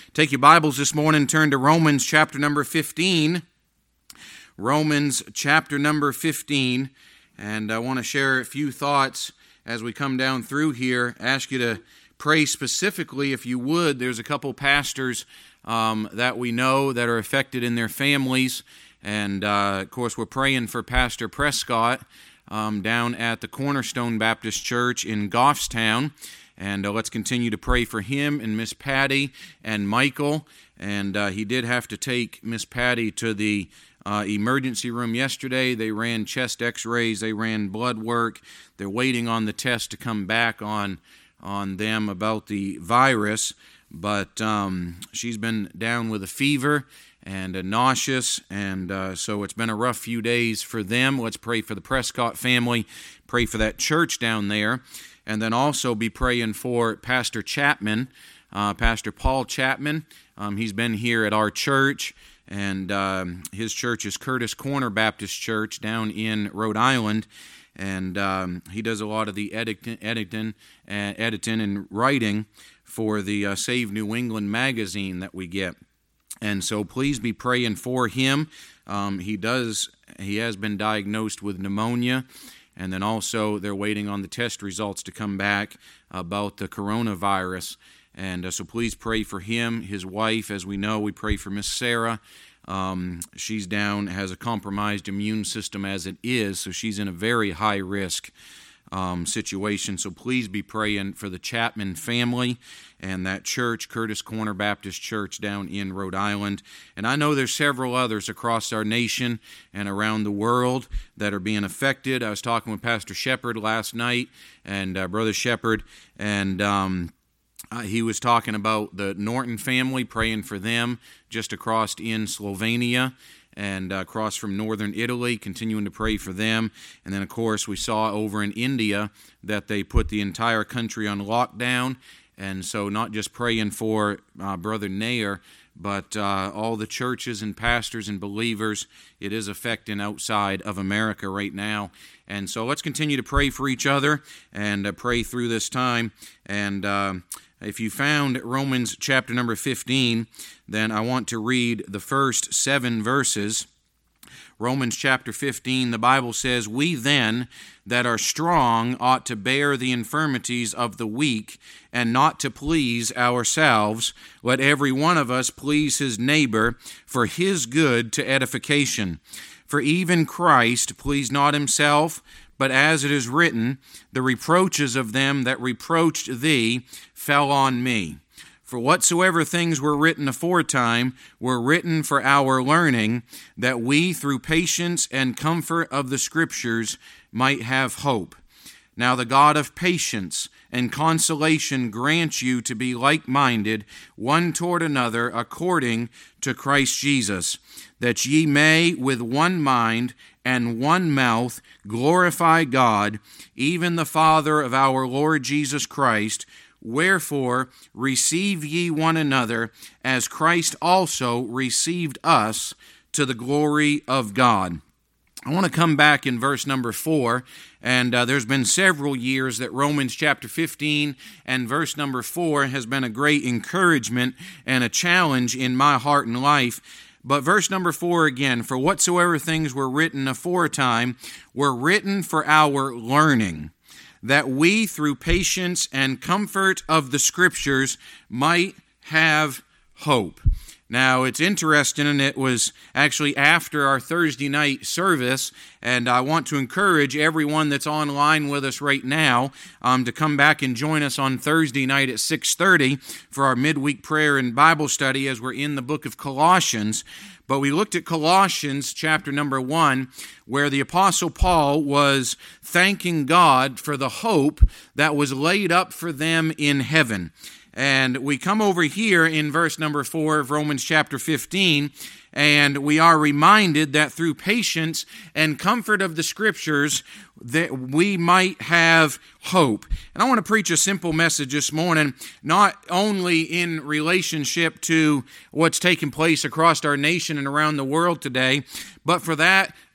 Take your Bibles this morning, turn to Romans chapter number 15. Romans chapter number 15. And I want to share a few thoughts as we come down through here. Ask you to pray specifically, if you would. There's a couple pastors that we know that are affected in their families. And, of course, we're praying for Pastor Prescott down at the Cornerstone Baptist Church in Goffstown. And let's continue to pray for him and Miss Patty and Michael. And he did have to take Miss Patty to the emergency room yesterday. They ran chest x-rays. They ran blood work. They're waiting on the test to come back on them about the virus. But she's been down with a fever and nauseous. And so it's been a rough few days for them. Let's pray for the Prescott family. Pray for that church down there. And then also be praying for Pastor Chapman, Pastor Paul Chapman. He's been here at our church, and his church is Curtis Corner Baptist Church down in Rhode Island. And he does a lot of the editing and writing for the Save New England magazine that we get. And so please be praying for him. He has been diagnosed with pneumonia. And then also they're waiting on the test results to come back about the coronavirus. And so please pray for him, his wife. As we know, we pray for Miss Sarah. She's down, has a compromised immune system as it is, so she's in a very high-risk situation. So please be praying for the Chapman family and that church, Curtis Corner Baptist Church down in Rhode Island. And I know there's several others across our nation and around the world that are being affected. I was talking with Pastor Shepard last night, and Brother Shepard, and he was talking about the Norton family, praying for them just across in Slovenia and across from northern Italy, continuing to pray for them. And then, of course, we saw over in India that they put the entire country on lockdown. And so not just praying for Brother Nair, but all the churches and pastors and believers, it is affecting outside of America right now. And so let's continue to pray for each other and pray through this time. And if you found Romans chapter number 15, then I want to read the first 7 verses. Romans chapter 15, the Bible says, "We then that are strong ought to bear the infirmities of the weak, and not to please ourselves. Let every one of us please his neighbor for his good to edification. For even Christ pleased not himself, but as it is written, the reproaches of them that reproached thee fell on me. For whatsoever things were written aforetime were written for our learning, that we through patience and comfort of the Scriptures might have hope. Now the God of patience and consolation grant you to be like-minded one toward another according to Christ Jesus, that ye may with one mind and one mouth glorify God, even the Father of our Lord Jesus Christ. Wherefore receive ye one another, as Christ also received us to the glory of God." I want to come back in verse number 4, and there's been several years that Romans chapter 15 and verse number 4 has been a great encouragement and a challenge in my heart and life. But verse number 4 again, "For whatsoever things were written aforetime were written for our learning, that we through patience and comfort of the Scriptures might have hope." Now, it's interesting, and it was actually after our Thursday night service, and I want to encourage everyone that's online with us right now to come back and join us on Thursday night at 6:30 for our midweek prayer and Bible study as we're in the book of Colossians. But we looked at Colossians chapter number 1, where the Apostle Paul was thanking God for the hope that was laid up for them in heaven. And we come over here in verse number 4 of Romans chapter 15, and we are reminded that through patience and comfort of the Scriptures that we might have hope. And I want to preach a simple message this morning, not only in relationship to what's taking place across our nation and around the world today, but for that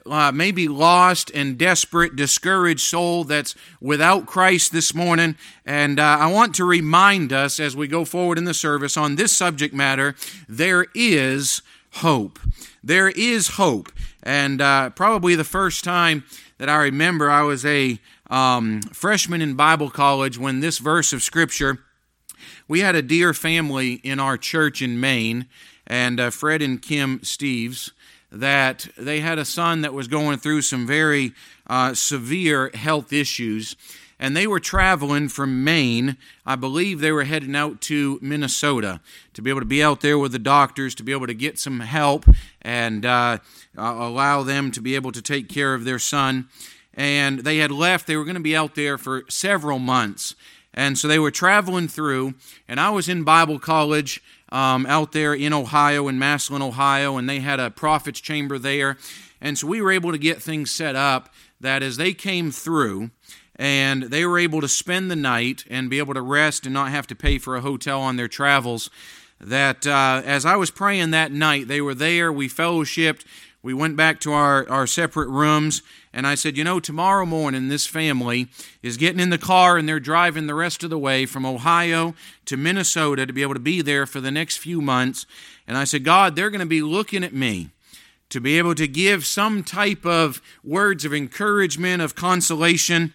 maybe lost and desperate, discouraged soul that's without Christ this morning. And I want to remind us as we go forward in the service on this subject matter, there is hope. There is hope. And probably the first time that I remember, I was a freshman in Bible college when this verse of Scripture, we had a dear family in our church in Maine, and Fred and Kim Steves, that they had a son that was going through some very severe health issues, and they were traveling from Maine. I believe they were heading out to Minnesota to be able to be out there with the doctors, to be able to get some help and allow them to be able to take care of their son. And they had left. They were going to be out there for several months. And so they were traveling through, and I was in Bible college out there in Ohio, in Massillon, Ohio, and they had a prophet's chamber there. And so we were able to get things set up that as they came through, and they were able to spend the night and be able to rest and not have to pay for a hotel on their travels, that as I was praying that night, they were there, we fellowshipped, we went back to our separate rooms, and I said, tomorrow morning this family is getting in the car and they're driving the rest of the way from Ohio to Minnesota to be able to be there for the next few months. And I said, God, they're going to be looking at me to be able to give some type of words of encouragement, of consolation.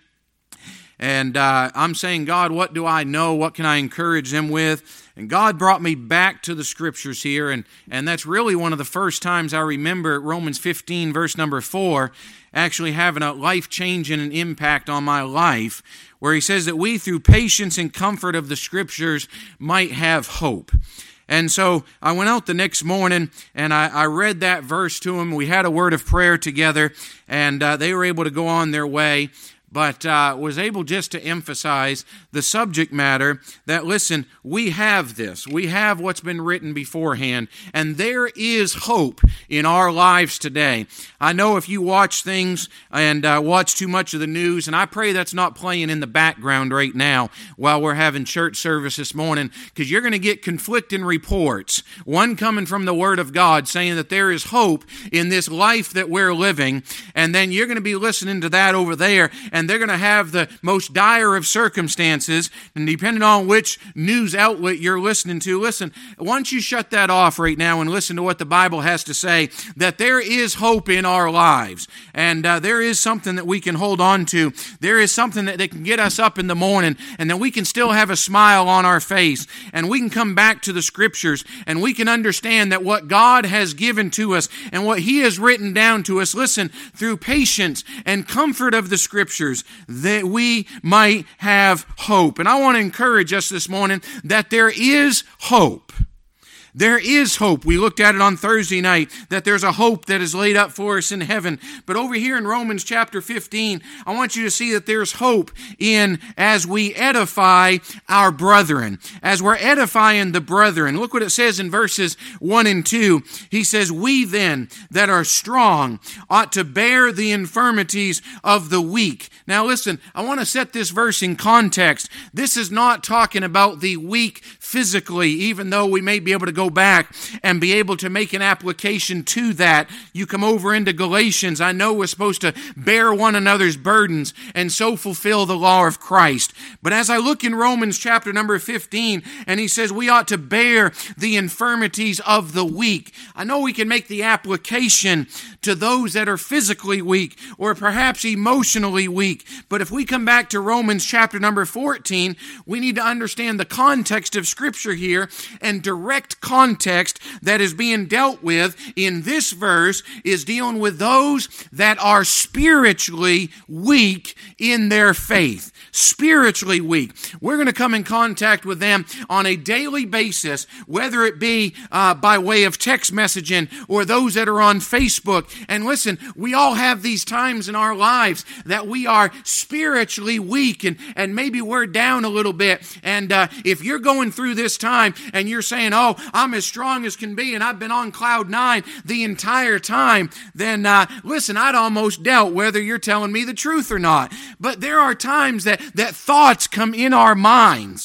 And I'm saying, God, what do I know? What can I encourage them with? And God brought me back to the Scriptures here, and that's really one of the first times I remember Romans 15, verse number 4, actually having a life-changing and impact on my life, where he says that we, through patience and comfort of the Scriptures, might have hope. And so I went out the next morning, and I read that verse to them. We had a word of prayer together, and they were able to go on their way. But was able just to emphasize the subject matter that, listen, we have this. We have what's been written beforehand, and there is hope in our lives today. I know if you watch things and watch too much of the news, and I pray that's not playing in the background right now while we're having church service this morning, because you're going to get conflicting reports. One coming from the Word of God saying that there is hope in this life that we're living, and then you're going to be listening to that over there, and they're going to have the most dire of circumstances, and depending on which news outlet you're listening to, listen, once you shut that off right now and listen to what the Bible has to say, that there is hope in our lives, and there is something that we can hold on to. There is something that can get us up in the morning, and that we can still have a smile on our face, and we can come back to the Scriptures, and we can understand that what God has given to us and what He has written down to us, listen, through patience and comfort of the Scriptures, that we might have hope. And I want to encourage us this morning that there is hope. There is hope. We looked at it on Thursday night, that there's a hope that is laid up for us in heaven. But over here in Romans chapter 15, I want you to see that there's hope in as we edify our brethren. As we're edifying the brethren. Look what it says in verses 1 and 2. He says, we then that are strong ought to bear the infirmities of the weak. Now listen, I want to set this verse in context. This is not talking about the weak physically, even though we may be able to go back and be able to make an application to that. You come over into Galatians. I know we're supposed to bear one another's burdens and so fulfill the law of Christ. But as I look in Romans chapter number 15, and he says we ought to bear the infirmities of the weak. I know we can make the application to those that are physically weak or perhaps emotionally weak. But if we come back to Romans chapter number 14, we need to understand the context of Scripture here, and direct context that is being dealt with in this verse is dealing with those that are spiritually weak in their faith. Spiritually weak. We're going to come in contact with them on a daily basis, whether it be by way of text messaging or those that are on Facebook. And listen, we all have these times in our lives that we are spiritually weak and maybe we're down a little bit. And if you're going through this time and you're saying, oh, I'm as strong as can be and I've been on cloud 9 the entire time, then listen, I'd almost doubt whether you're telling me the truth or not. But there are times that thoughts come in our minds.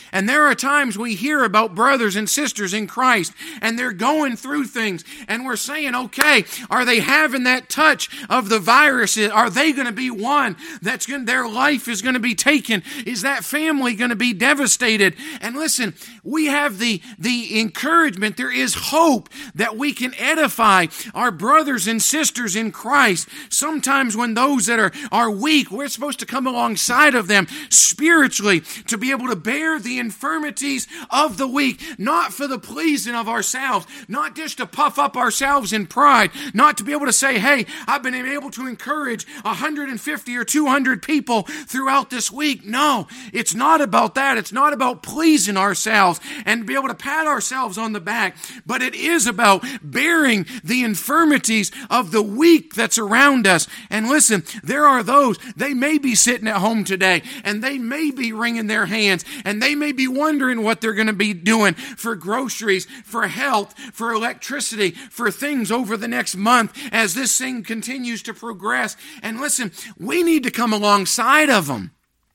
And there are times we hear about brothers and sisters in Christ, and they're going through things, and we're saying, okay, are they having that touch of the virus? Are they going to be one their life is going to be taken? Is that family going to be devastated? And listen, we have the encouragement, there is hope that we can edify our brothers and sisters in Christ. Sometimes when those that are weak, we're supposed to come alongside of them spiritually to be able to bear the infirmities of the weak, not for the pleasing of ourselves, not just to puff up ourselves in pride, not to be able to say, hey, I've been able to encourage 150 or 200 people throughout this week. No, it's not about that. It's not about pleasing ourselves and be able to pat ourselves on the back, but it is about bearing the infirmities of the weak that's around us. And listen, there are those, they may be sitting at home today, and they may be wringing their hands, and they may be wondering what they're going to be doing for groceries, for health, for electricity, for things over the next month as this thing continues to progress. And listen, we need to come alongside of them.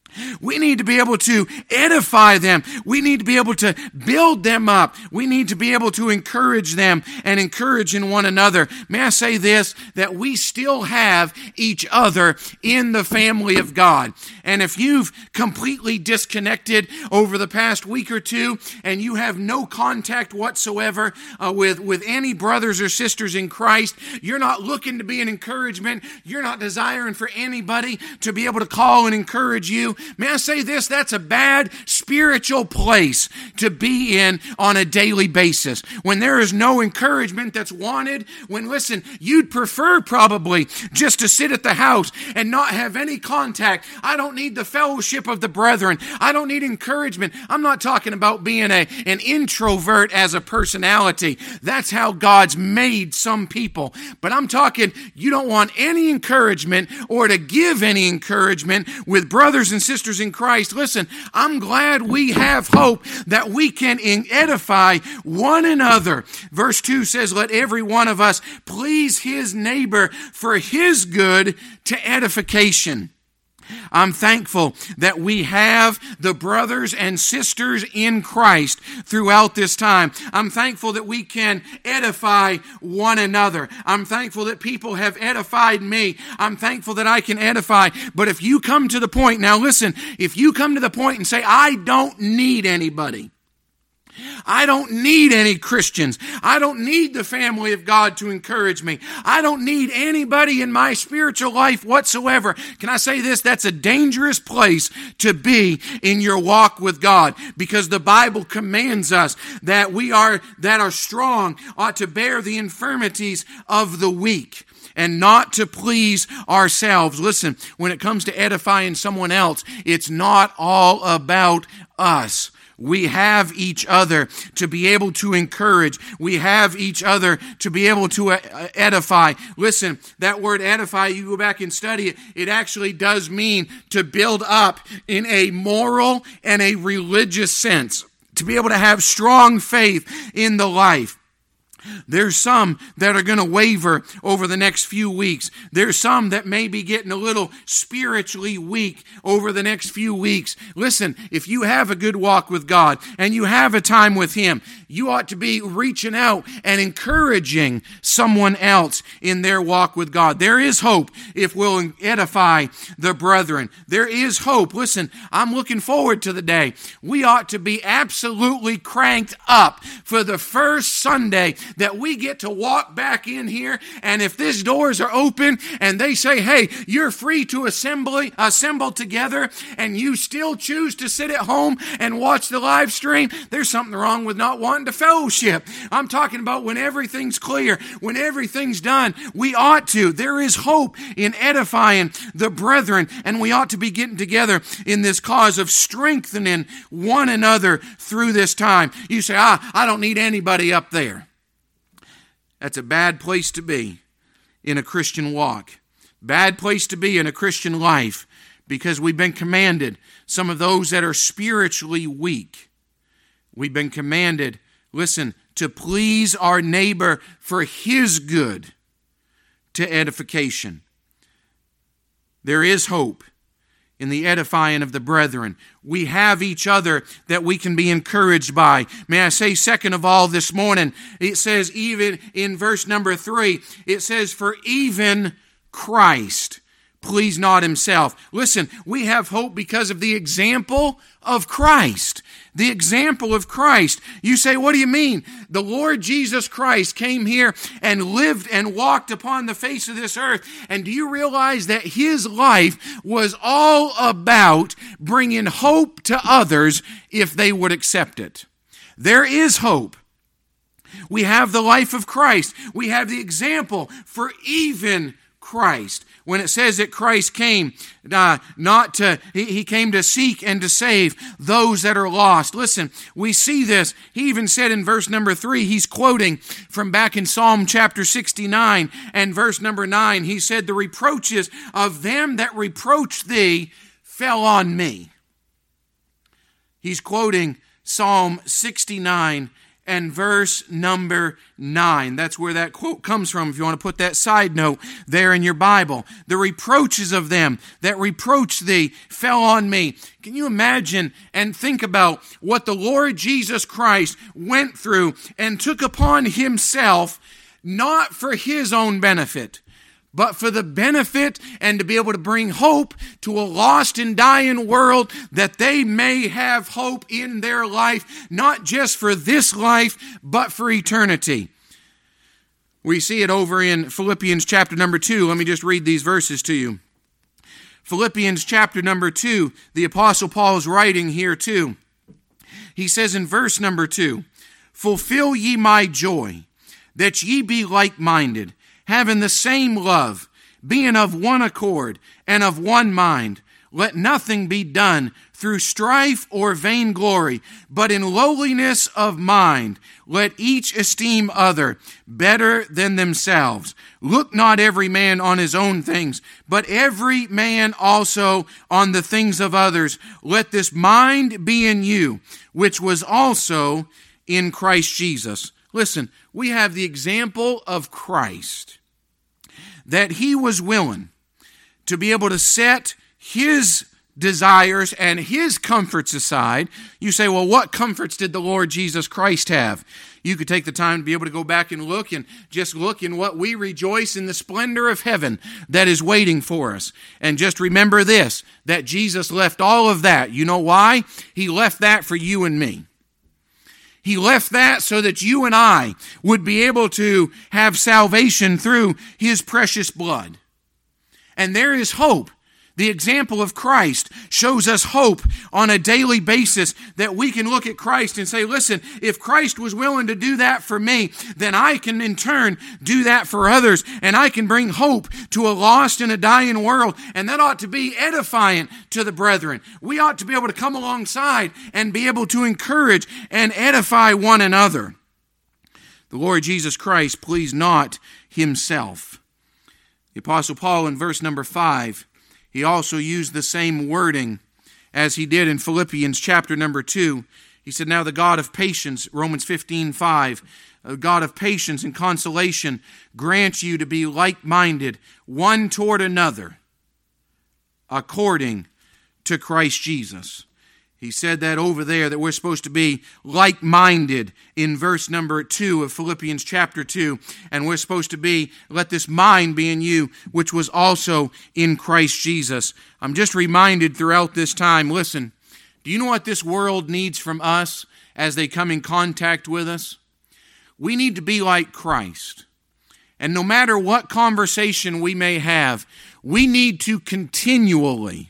We need to be able to edify them. We need to be able to build them up. We need to be able to encourage them and encourage in one another. May I say this, that we still have each other in the family of God. And if you've completely disconnected over the past week or two and you have no contact whatsoever with any brothers or sisters in Christ, you're not looking to be an encouragement. You're not desiring for anybody to be able to call and encourage you. May I say this? That's a bad spiritual place to be in on a daily basis. When there is no encouragement that's wanted, when, listen, you'd prefer probably just to sit at the house and not have any contact. I don't need the fellowship of the brethren. I don't need encouragement. I'm not talking about being an introvert as a personality. That's how God's made some people. But I'm talking, you don't want any encouragement or to give any encouragement with brothers and sisters in Christ. Listen, I'm glad we have hope that we can edify one another. Verse 2 says, let every one of us please his neighbor for his good to edification. I'm thankful that we have the brothers and sisters in Christ throughout this time. I'm thankful that we can edify one another. I'm thankful that people have edified me. I'm thankful that I can edify. But if you come to the point, now listen, if you come to the point and say, I don't need anybody, I don't need any Christians. I don't need the family of God to encourage me. I don't need anybody in my spiritual life whatsoever. Can I say this? That's a dangerous place to be in your walk with God, because the Bible commands us that that are strong ought to bear the infirmities of the weak and not to please ourselves. Listen, when it comes to edifying someone else, it's not all about us. We have each other to be able to encourage. We have each other to be able to edify. Listen, that word edify, you go back and study it, it actually does mean to build up in a moral and a religious sense, to be able to have strong faith in the life. There's some that are going to waver over the next few weeks. There's some that may be getting a little spiritually weak over the next few weeks. Listen, if you have a good walk with God and you have a time with Him, you ought to be reaching out and encouraging someone else in their walk with God. There is hope if we'll edify the brethren. There is hope. Listen, I'm looking forward to the day. We ought to be absolutely cranked up for the first Sunday that we get to walk back in here, and if these doors are open and they say, hey, you're free to assemble together, and you still choose to sit at home and watch the live stream, there's something wrong with not wanting to fellowship. I'm talking about when everything's clear, when everything's done, we ought to. There is hope in edifying the brethren, and we ought to be getting together in this cause of strengthening one another through this time. You say, I don't need anybody up there. That's a bad place to be in a Christian walk. Bad place to be in a Christian life, because we've been commanded, some of those that are spiritually weak, we've been commanded, listen, to please our neighbor for his good to edification. There is hope in the edifying of the brethren. We have each other that we can be encouraged by. May I say, second of all, this morning, it says, even in verse number 3, it says, for even Christ please not himself. Listen, we have hope because of the example of Christ. The example of Christ. You say, what do you mean? The Lord Jesus Christ came here and lived and walked upon the face of this earth. And do you realize that his life was all about bringing hope to others if they would accept it? There is hope. We have the life of Christ. We have the example for even Christ. When it says that Christ came, he came to seek and to save those that are lost. Listen, we see this. He even said in verse number 3, he's quoting from back in Psalm chapter 69 and verse number 9. He said, the reproaches of them that reproach thee fell on me. He's quoting Psalm 69 and verse number 9. That's where that quote comes from, if you want to put that side note there in your Bible. The reproaches of them that reproach thee fell on me. Can you imagine and think about what the Lord Jesus Christ went through and took upon himself, not for his own benefit, but for the benefit and to be able to bring hope to a lost and dying world, that they may have hope in their life, not just for this life, but for eternity. We see it over in Philippians chapter number 2. Let me just read these verses to you. Philippians chapter number 2, the Apostle Paul is writing here too. He says in verse number 2, fulfill ye my joy, that ye be like-minded, having the same love, being of one accord and of one mind. Let nothing be done through strife or vainglory, but in lowliness of mind. Let each esteem other better than themselves. Look not every man on his own things, but every man also on the things of others. Let this mind be in you, which was also in Christ Jesus. Listen, we have the example of Christ, that he was willing to be able to set his desires and his comforts aside. You say, well, what comforts did the Lord Jesus Christ have? You could take the time to be able to go back and look in what we rejoice in the splendor of heaven that is waiting for us. And just remember this, that Jesus left all of that. You know why? He left that for you and me. He left that so that you and I would be able to have salvation through his precious blood. And there is hope. The example of Christ shows us hope on a daily basis, that we can look at Christ and say, listen, if Christ was willing to do that for me, then I can in turn do that for others, and I can bring hope to a lost and a dying world, and that ought to be edifying to the brethren. We ought to be able to come alongside and be able to encourage and edify one another. The Lord Jesus Christ pleased not himself. The Apostle Paul in verse number 5, he also used the same wording as he did in Philippians chapter number 2. He said, now the God of patience, Romans 15:5, a God of patience and consolation, grants you to be like-minded one toward another, according to Christ Jesus. He said that over there, that we're supposed to be like-minded in verse number 2 of Philippians chapter 2. And we're supposed to be, let this mind be in you, which was also in Christ Jesus. I'm just reminded throughout this time, listen, do you know what this world needs from us as they come in contact with us? We need to be like Christ. And no matter what conversation we may have, we need to continually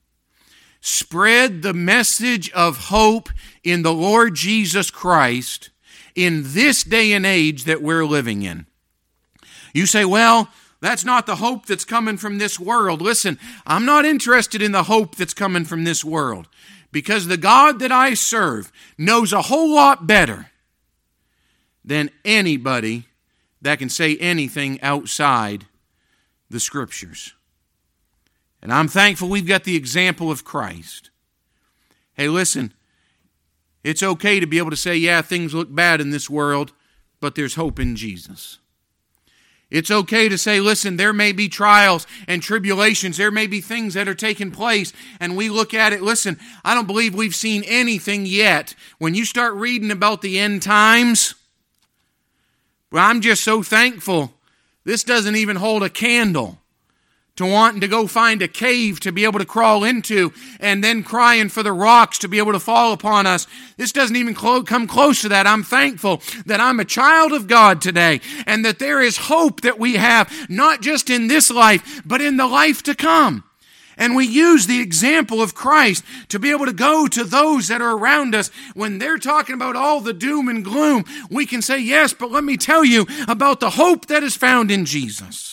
spread the message of hope in the Lord Jesus Christ in this day and age that we're living in. You say, well, that's not the hope that's coming from this world. Listen, I'm not interested in the hope that's coming from this world, because the God that I serve knows a whole lot better than anybody that can say anything outside the Scriptures. And I'm thankful we've got the example of Christ. Hey, listen, it's okay to be able to say, yeah, things look bad in this world, but there's hope in Jesus. It's okay to say, listen, there may be trials and tribulations. There may be things that are taking place. And we look at it, listen, I don't believe we've seen anything yet. When you start reading about the end times, well, I'm just so thankful. This doesn't even hold a candle to wanting to go find a cave to be able to crawl into and then crying for the rocks to be able to fall upon us. This doesn't even come close to that. I'm thankful that I'm a child of God today and that there is hope that we have, not just in this life, but in the life to come. And we use the example of Christ to be able to go to those that are around us when they're talking about all the doom and gloom. We can say, yes, but let me tell you about the hope that is found in Jesus.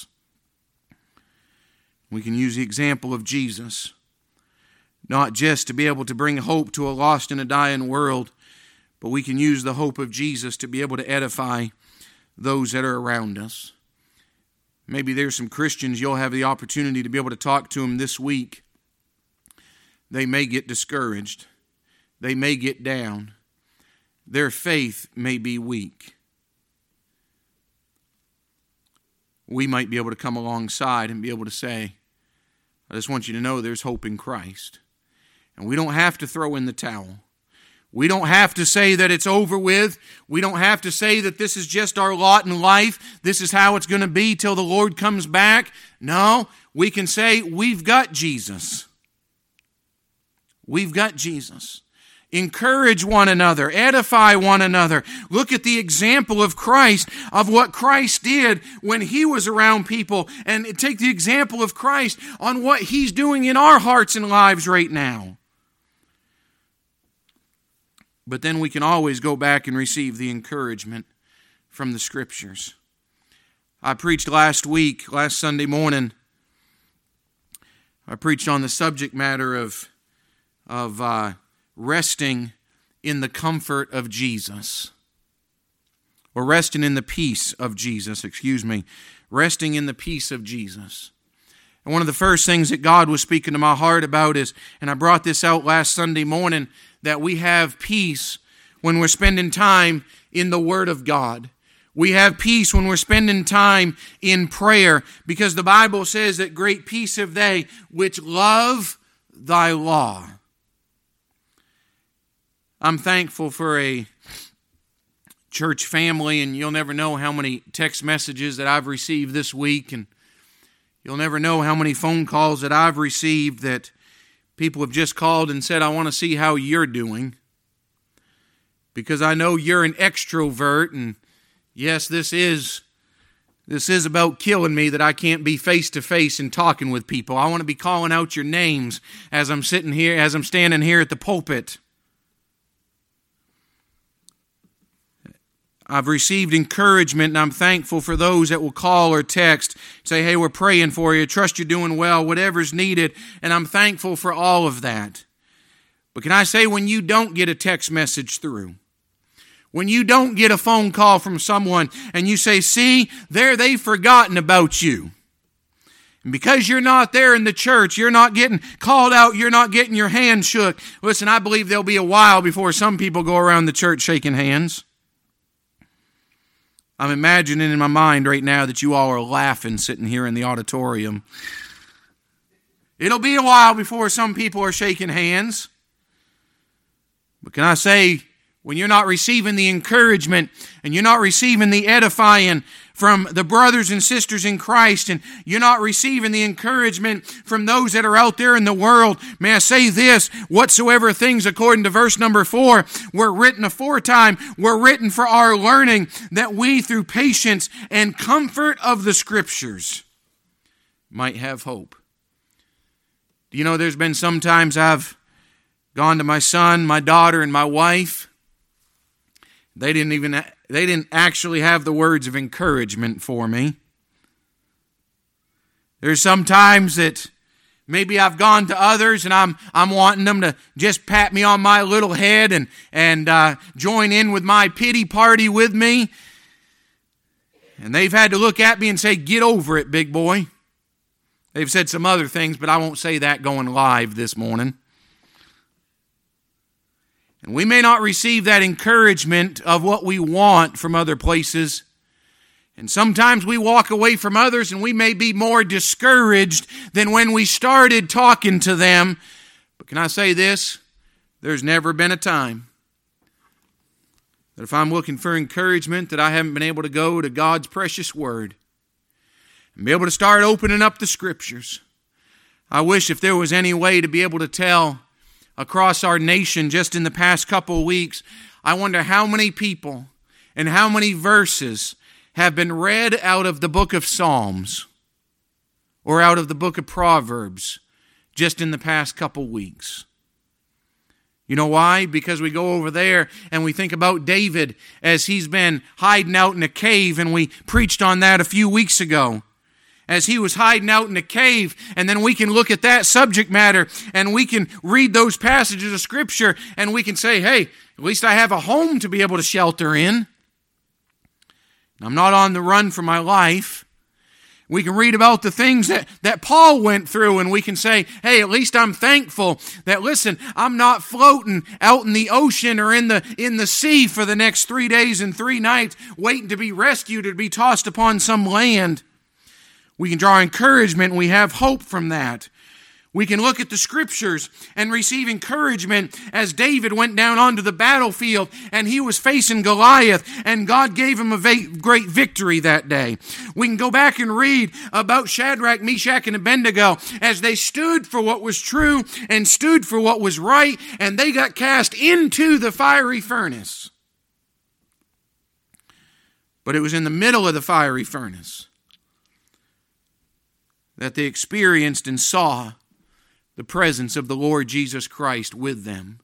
We can use the example of Jesus, not just to be able to bring hope to a lost and a dying world, but we can use the hope of Jesus to be able to edify those that are around us. Maybe there's some Christians you'll have the opportunity to be able to talk to them this week. They may get discouraged. They may get down. Their faith may be weak. We might be able to come alongside and be able to say, I just want you to know there's hope in Christ. And we don't have to throw in the towel. We don't have to say that it's over with. We don't have to say that this is just our lot in life. This is how it's going to be till the Lord comes back. No, we can say we've got Jesus. We've got Jesus. Encourage one another. Edify one another. Look at the example of Christ, of what Christ did when He was around people, and take the example of Christ on what He's doing in our hearts and lives right now. But then we can always go back and receive the encouragement from the Scriptures. I preached last Sunday morning, I preached on the subject matter of resting in the comfort of Jesus. Or resting in the peace of Jesus, Resting in the peace of Jesus. And one of the first things that God was speaking to my heart about is, and I brought this out last Sunday morning, that we have peace when we're spending time in the Word of God. We have peace when we're spending time in prayer, because the Bible says that great peace have they which love thy law. I'm thankful for a church family, and you'll never know how many text messages that I've received this week, and you'll never know how many phone calls that I've received that people have just called and said, I want to see how you're doing, because I know you're an extrovert, and yes, this is about killing me that I can't be face to face and talking with people. I want to be calling out your names as I'm standing here at the pulpit. I've received encouragement, and I'm thankful for those that will call or text, say, hey, we're praying for you, trust you're doing well, whatever's needed, and I'm thankful for all of that. But can I say, when you don't get a text message through, when you don't get a phone call from someone, and you say, see, they've forgotten about you. And because you're not there in the church, you're not getting called out, you're not getting your hand shook. Listen, I believe there'll be a while before some people go around the church shaking hands. I'm imagining in my mind right now that you all are laughing sitting here in the auditorium. It'll be a while before some people are shaking hands. But can I say, when you're not receiving the encouragement and you're not receiving the edifying from the brothers and sisters in Christ, and you're not receiving the encouragement from those that are out there in the world, may I say this, whatsoever things, according to verse number 4, were written aforetime, were written for our learning, that we through patience and comfort of the Scriptures might have hope. Do you know there's been some times I've gone to my son, my daughter, and my wife. They didn't actually have the words of encouragement for me. There's some times that maybe I've gone to others and I'm wanting them to just pat me on my little head and join in with my pity party with me. And they've had to look at me and say, get over it, big boy. They've said some other things, but I won't say that going live this morning. And we may not receive that encouragement of what we want from other places. And sometimes we walk away from others and we may be more discouraged than when we started talking to them. But can I say this? There's never been a time that if I'm looking for encouragement that I haven't been able to go to God's precious Word and be able to start opening up the Scriptures. I wish if there was any way to be able to tell across our nation just in the past couple of weeks, I wonder how many people and how many verses have been read out of the book of Psalms or out of the book of Proverbs just in the past couple weeks. You know why? Because we go over there and we think about David as he's been hiding out in a cave, and we preached on that a few weeks ago. As he was hiding out in a cave, and then we can look at that subject matter and we can read those passages of Scripture and we can say, hey, at least I have a home to be able to shelter in. I'm not on the run for my life. We can read about the things that Paul went through, and we can say, hey, at least I'm thankful that, listen, I'm not floating out in the ocean or in the sea for the next 3 days and 3 nights waiting to be rescued or to be tossed upon some land. We can draw encouragement, and we have hope from that. We can look at the Scriptures and receive encouragement as David went down onto the battlefield and he was facing Goliath, and God gave him a great victory that day. We can go back and read about Shadrach, Meshach, and Abednego as they stood for what was true and stood for what was right, and they got cast into the fiery furnace. But it was in the middle of the fiery furnace that they experienced and saw the presence of the Lord Jesus Christ with them.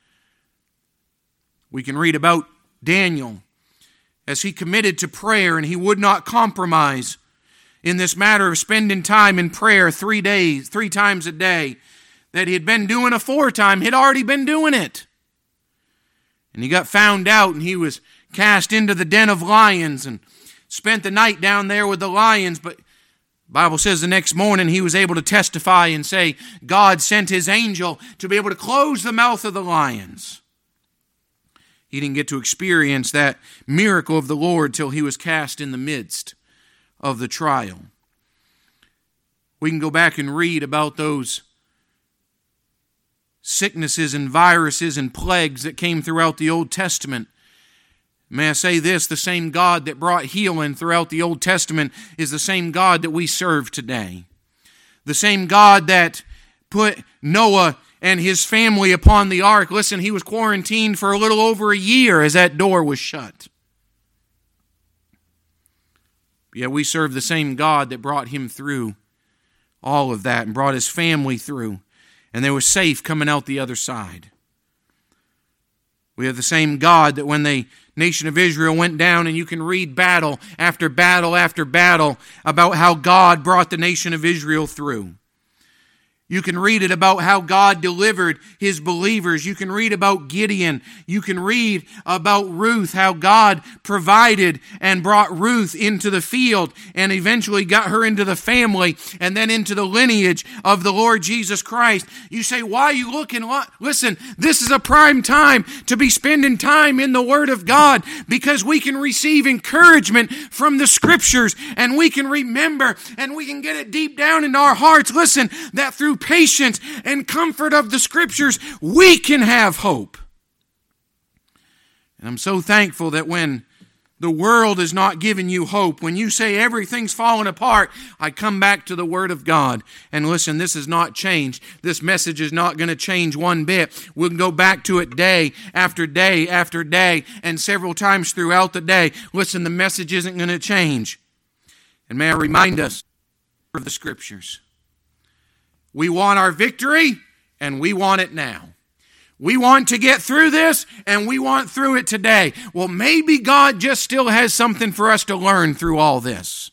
We can read about Daniel as he committed to prayer and he would not compromise in this matter of spending time in prayer 3 times a day, that he had been doing aforetime. He'd already been doing it. And he got found out and he was cast into the den of lions and spent the night down there with the lions, but the Bible says the next morning he was able to testify and say God sent his angel to be able to close the mouth of the lions. He didn't get to experience that miracle of the Lord till he was cast in the midst of the trial. We can go back and read about those sicknesses and viruses and plagues that came throughout the Old Testament. May I say this, the same God that brought healing throughout the Old Testament is the same God that we serve today. The same God that put Noah and his family upon the ark. Listen, he was quarantined for a little over a year as that door was shut. Yet we serve the same God that brought him through all of that and brought his family through, and they were safe coming out the other side. We have the same God that when the nation of Israel went down, and you can read battle after battle after battle about how God brought the nation of Israel through. You can read it about how God delivered his believers. You can read about Gideon. You can read about Ruth, how God provided and brought Ruth into the field and eventually got her into the family and then into the lineage of the Lord Jesus Christ. You say, why are you looking? Listen, this is a prime time to be spending time in the Word of God, because we can receive encouragement from the Scriptures and we can remember and we can get it deep down in our hearts. Listen, that through patience and comfort of the Scriptures, we can have hope. And I'm so thankful that when the world is not giving you hope, when you say everything's falling apart, I come back to the Word of God. And listen, this has not changed. This message is not going to change one bit. We can go back to it day after day after day and several times throughout the day. Listen, the message isn't going to change. And may I remind us of the Scriptures. We want our victory, and we want it now. We want to get through this, and we want through it today. Well, maybe God just still has something for us to learn through all this.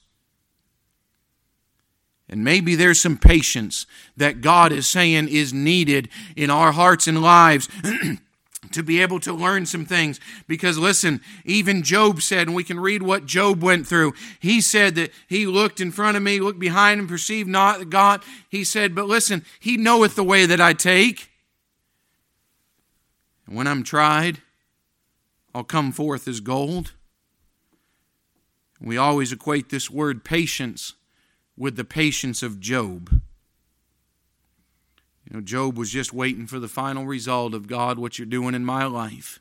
And maybe there's some patience that God is saying is needed in our hearts and lives to be able to learn some things. Because listen, even Job said, and we can read what Job went through. He said that he looked in front of me, looked behind him, perceived not God. He said, but listen, he knoweth the way that I take. And when I'm tried, I'll come forth as gold. We always equate this word patience with the patience of Job. You know, Job was just waiting for the final result of God, what you're doing in my life.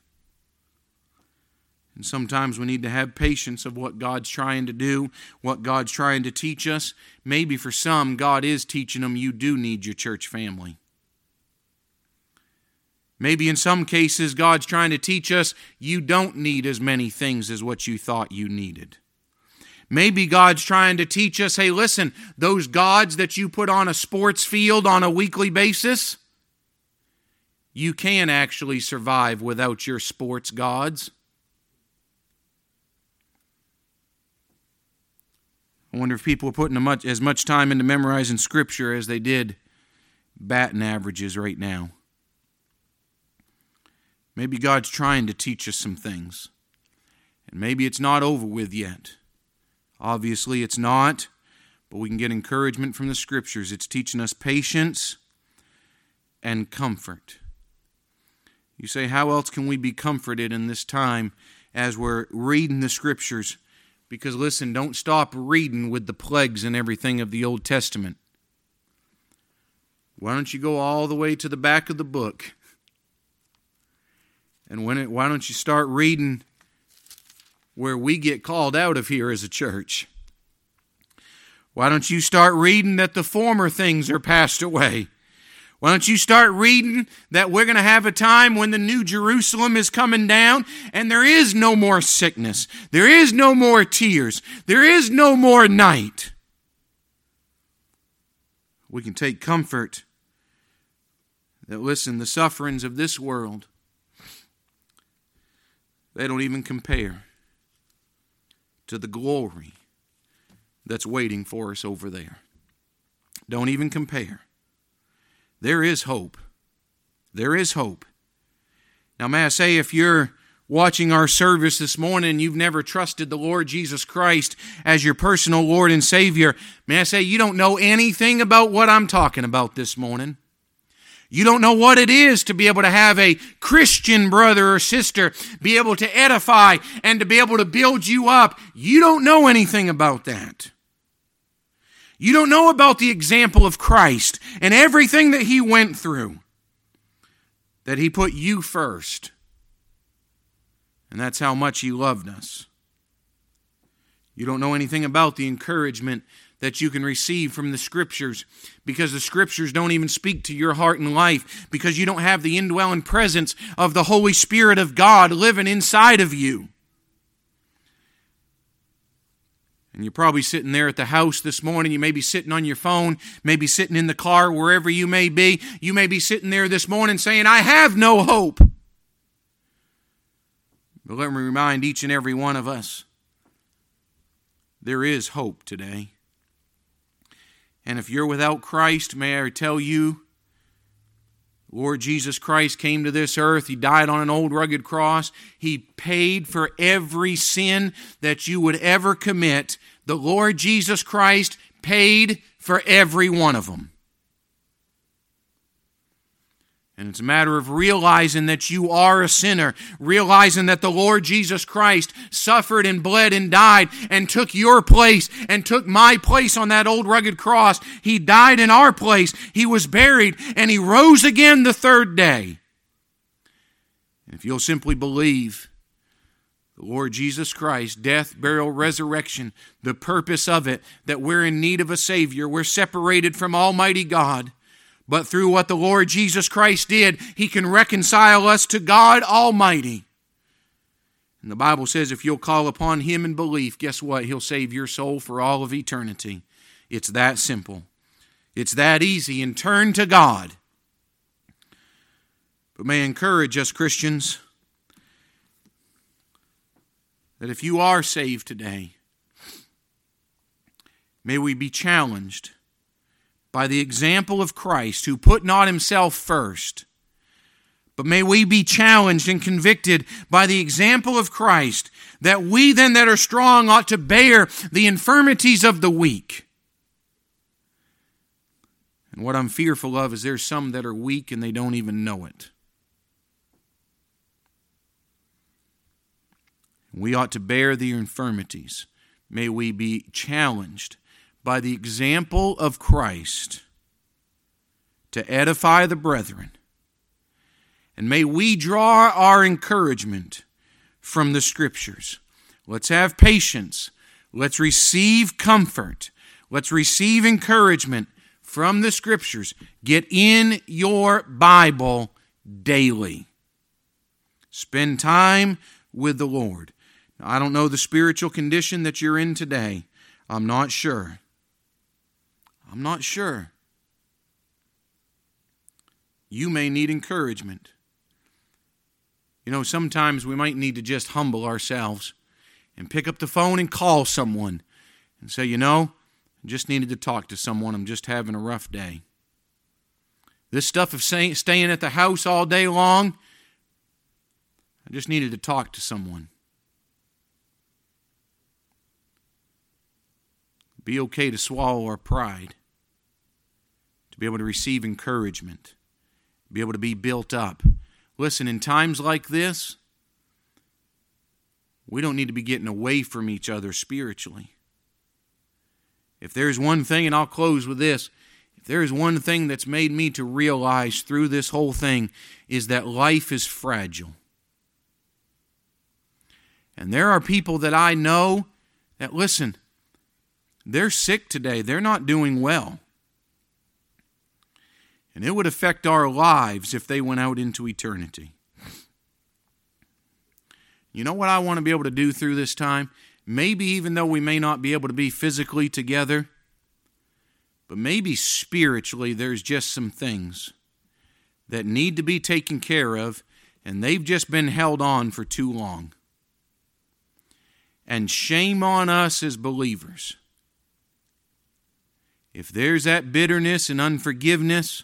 And sometimes we need to have patience of what God's trying to do, what God's trying to teach us. Maybe for some, God is teaching them you do need your church family. Maybe in some cases, God's trying to teach us you don't need as many things as what you thought you needed. Maybe God's trying to teach us, hey, listen, those gods that you put on a sports field on a weekly basis, you can actually survive without your sports gods. I wonder if people are putting as much time into memorizing Scripture as they did batting averages right now. Maybe God's trying to teach us some things. And maybe it's not over with yet. Obviously it's not, but we can get encouragement from the Scriptures. It's teaching us patience and comfort. You say, how else can we be comforted in this time as we're reading the Scriptures? Because listen, don't stop reading with the plagues and everything of the Old Testament. Why don't you go all the way to the back of the book? And why don't you start reading where we get called out of here as a church? Why don't you start reading that the former things are passed away? Why don't you start reading that we're going to have a time when the new Jerusalem is coming down and there is no more sickness, there is no more tears, there is no more night. We can take comfort that, listen, the sufferings of this world, they don't even compare to the glory that's waiting for us over there. Don't even compare. There is hope. There is hope. Now, may I say, if you're watching our service this morning and you've never trusted the Lord Jesus Christ as your personal Lord and Savior, may I say, you don't know anything about what I'm talking about this morning. You don't know what it is to be able to have a Christian brother or sister be able to edify and to be able to build you up. You don't know anything about that. You don't know about the example of Christ and everything that He went through. That He put you first. And that's how much He loved us. You don't know anything about the encouragement that you can receive from the Scriptures, because the Scriptures don't even speak to your heart and life, because you don't have the indwelling presence of the Holy Spirit of God living inside of you. And you're probably sitting there at the house this morning. You may be sitting on your phone, maybe sitting in the car, wherever you may be. You may be sitting there this morning saying, I have no hope. But let me remind each and every one of us, there is hope today. And if you're without Christ, may I tell you, Lord Jesus Christ came to this earth. He died on an old rugged cross. He paid for every sin that you would ever commit. The Lord Jesus Christ paid for every one of them. And it's a matter of realizing that you are a sinner, realizing that the Lord Jesus Christ suffered and bled and died and took your place and took my place on that old rugged cross. He died in our place. He was buried and He rose again the third day. And if you'll simply believe the Lord Jesus Christ, death, burial, resurrection, the purpose of it, that we're in need of a Savior, we're separated from Almighty God. But through what the Lord Jesus Christ did, He can reconcile us to God Almighty. And the Bible says if you'll call upon Him in belief, guess what? He'll save your soul for all of eternity. It's that simple. It's that easy. And turn to God. But may I encourage us Christians that if you are saved today, may we be challenged by the example of Christ, who put not Himself first. But may we be challenged and convicted by the example of Christ, that we then that are strong ought to bear the infirmities of the weak. And what I'm fearful of is there's some that are weak and they don't even know it. We ought to bear the infirmities may we be challenged by the example of Christ to edify the brethren. And may we draw our encouragement from the Scriptures. Let's have patience. Let's receive comfort. Let's receive encouragement from the Scriptures. Get in your Bible daily. Spend time with the Lord. Now, I don't know the spiritual condition that you're in today. I'm not sure. You may need encouragement. You know, sometimes we might need to just humble ourselves and pick up the phone and call someone and say, you know, I just needed to talk to someone. I'm just having a rough day. This stuff of staying at the house all day long, I just needed to talk to someone. Be okay to swallow our pride, to be able to receive encouragement, be able to be built up. Listen, in times like this, we don't need to be getting away from each other spiritually. If there's one thing, and I'll close with this, if there is one thing that's made me to realize through this whole thing, is that life is fragile. And there are people that I know that, listen, they're sick today. They're not doing well. And it would affect our lives if they went out into eternity. You know what I want to be able to do through this time? Maybe even though we may not be able to be physically together, but maybe spiritually there's just some things that need to be taken care of, and they've just been held on for too long. And shame on us as believers. If there's that bitterness and unforgiveness,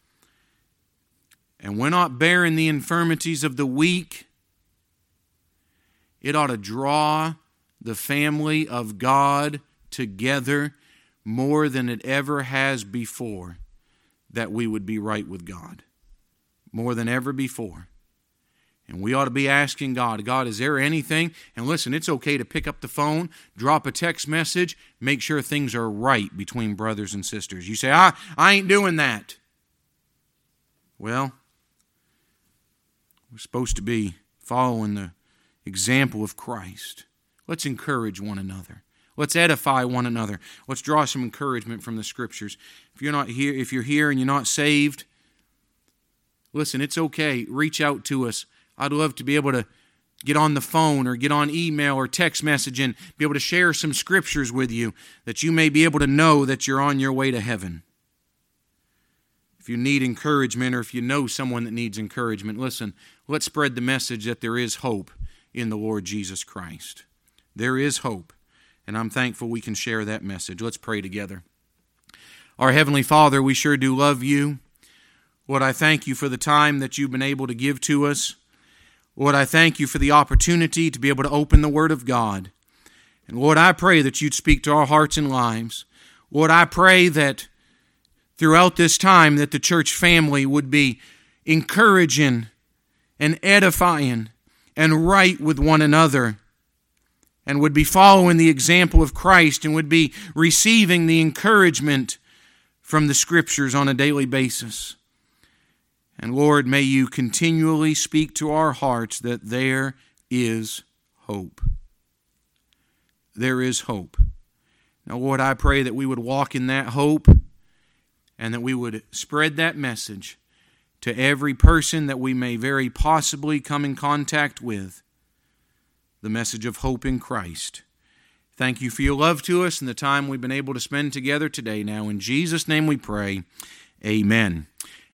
and we're not bearing the infirmities of the weak, it ought to draw the family of God together more than it ever has before, that we would be right with God. More than ever before. And we ought to be asking God, God, is there anything? And listen, it's okay to pick up the phone, drop a text message, make sure things are right between brothers and sisters. You say, I ain't doing that. Well, we're supposed to be following the example of Christ. Let's encourage one another. Let's edify one another. Let's draw some encouragement from the Scriptures. If you're here and you're not saved, listen, it's okay. Reach out to us. I'd love to be able to get on the phone or get on email or text message and be able to share some Scriptures with you that you may be able to know that you're on your way to heaven. If you need encouragement or if you know someone that needs encouragement, listen, let's spread the message that there is hope in the Lord Jesus Christ. There is hope, and I'm thankful we can share that message. Let's pray together. Our Heavenly Father, we sure do love you. Lord, I thank you for the time that you've been able to give to us. Lord, I thank you for the opportunity to be able to open the Word of God. And Lord, I pray that you'd speak to our hearts and lives. Lord, I pray that throughout this time that the church family would be encouraging and edifying and right with one another, and would be following the example of Christ and would be receiving the encouragement from the Scriptures on a daily basis. And Lord, may you continually speak to our hearts that there is hope. There is hope. Now, Lord, I pray that we would walk in that hope and that we would spread that message to every person that we may very possibly come in contact with. The message of hope in Christ. Thank you for your love to us and the time we've been able to spend together today. Now, in Jesus' name we pray, amen.